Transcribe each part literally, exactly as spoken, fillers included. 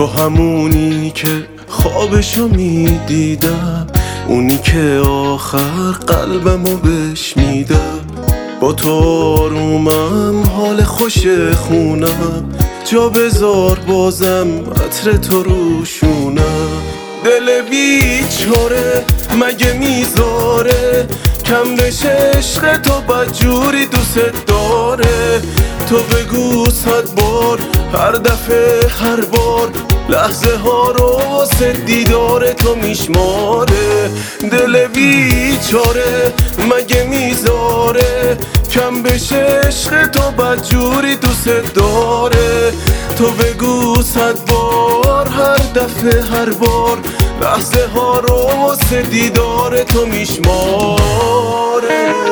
تو همونی که خوابشو میدیدم، اونی که آخر قلبمو بهش میدم. با تو آرومم، حال خوش خونم، جا بذار بازم عطر تو روشونم. دل بیچاره مگه میذاره کم بشه عشق تو، بدجوری دوست داره. تو بگو صد بار، هر دفعه هر بار، لحظه ها رو واسه دیدار تو میشماره. دل بیچاره مگه میذاره کم بشه عشق تو، بدجوری دوست داره. تو بگو صد بار، هر دفعه هر بار، لحظه ها رو واسه دیدار تو میشماره.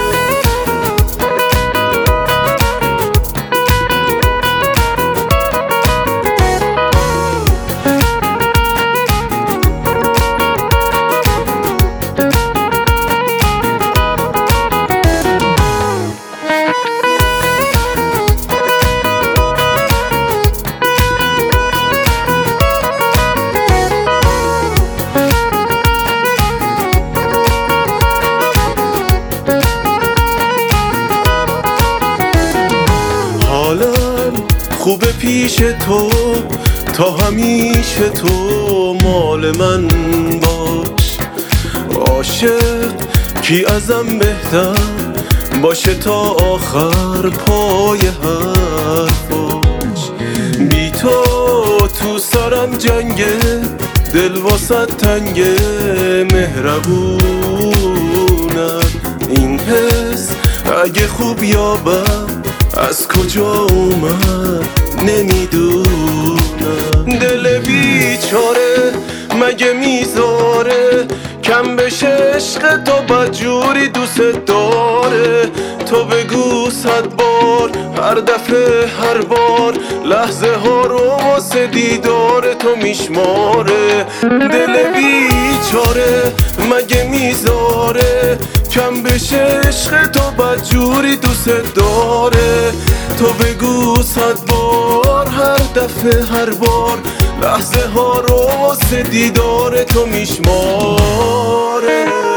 خوبه پیش تو، تا همیشه تو مال من باش. عاشق کی ازم بهتر باشه تا آخر پای حرفاش. بی تو تو سرم جنگه، دل واسه تنگه، مهربونم. این حس اگه خوب یا بد از کجا اومد نمیدونم. دل بیچاره مگه میذاره کم بشه عشق تو، بدجوری دوست داره. تو بگو صد بار، هر دفعه هر بار، لحظه ها رو واسه دیدار تو میشماره. دل بیچاره مگه میذاره کم بشه عشق تو، بدجوری دوست داره. تو بگو صد بار، هر دفعه هر بار، لحظه ها رو واسه دیدار تو میشماره.